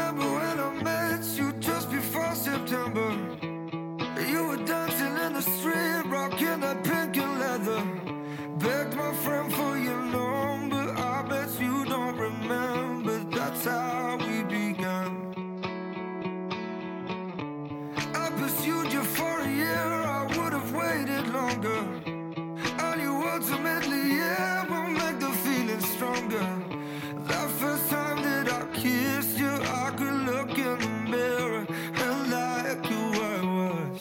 remember when I met you just before September. You were dancing in the street, rocking that pink and leather. Begged my friend for your number, I bet you don't remember. That's how we began. I pursued you for a year, I would have waited longer. I knew ultimately, yeah, will make the feeling stronger. That first time that I kissed you, I could look in the mirror and like who I was.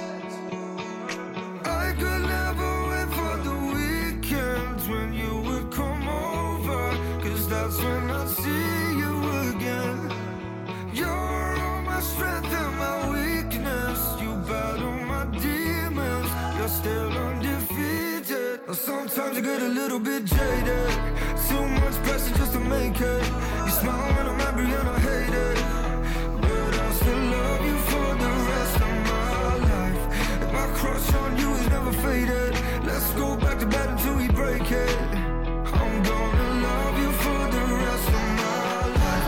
I could never wait for the weekends when you would come over, 'cause that's when I'd see you again. You're all my strength and my weakness. You battle my demons, you're still undefeated. Sometimes I get a little bit jaded, too much pressure just to make it. You smile when I'm angry and I hate it, but I still love you for the rest of my life. And my crush on you is never faded. Let's go back to bed until we break it. I'm gonna love you for the rest of my life.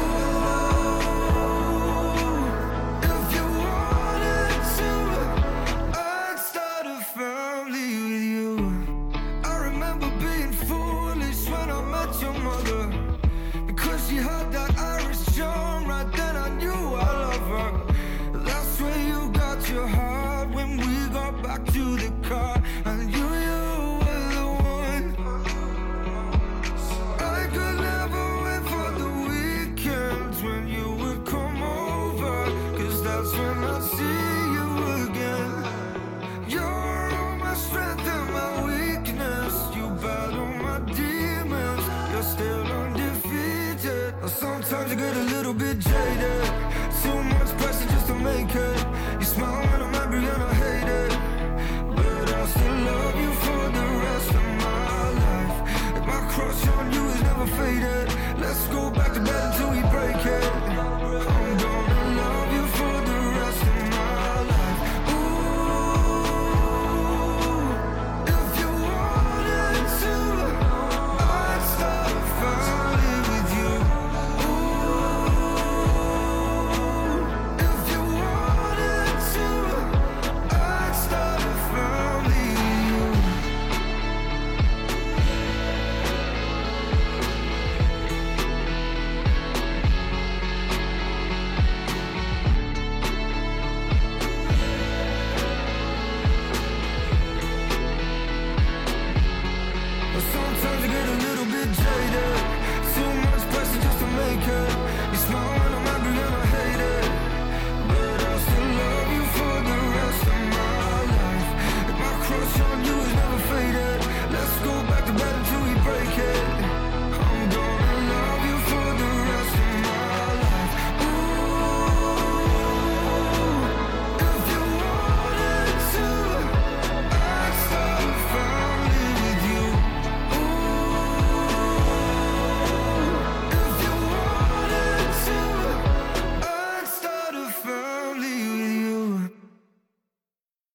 Ooh, if you wanted to, I'd start a family with you. I remember being foolish when I met your mother, because she had that Irish charm. Right then I knew I love her. That's where you got your heart when we got back to the car. And you were the one. I could never wait for the weekends when you would come over, 'cause that's when I'd see you again. You're all my strength and my weakness. You battle my demons, you're still undefeated. Sometimes I get a little bit jaded, too much pressure just to make it. You smile when I'm angry and I hate it, but I still love you for the rest of my life. And my crush on you is never faded. Let's go back to bed until we break it. I'm gonna love you for the rest of my life. Ooh, if you wanted to, I'd start a family with you. Ooh, if you wanted to, I'd start a family with you. Sometimes I get a little bit jaded, too much pressure just to make it.